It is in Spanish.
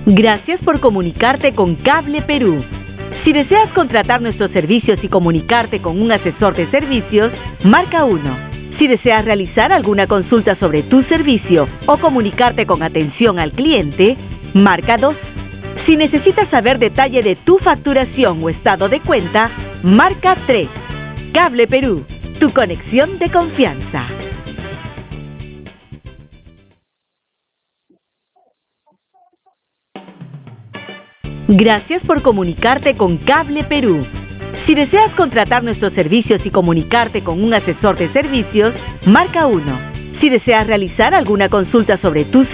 Gracias por comunicarte con Cable Perú. Si deseas contratar nuestros servicios y comunicarte con un asesor de servicios, marca 1. Si deseas realizar alguna consulta sobre tu servicio o comunicarte con atención al cliente, marca 2. Si necesitas saber detalle de tu facturación o estado de cuenta, marca 3. Cable Perú, tu conexión de confianza. Gracias por comunicarte con Cable Perú. Si deseas contratar nuestros servicios y comunicarte con un asesor de servicios, marca 1. Si deseas realizar alguna consulta sobre tu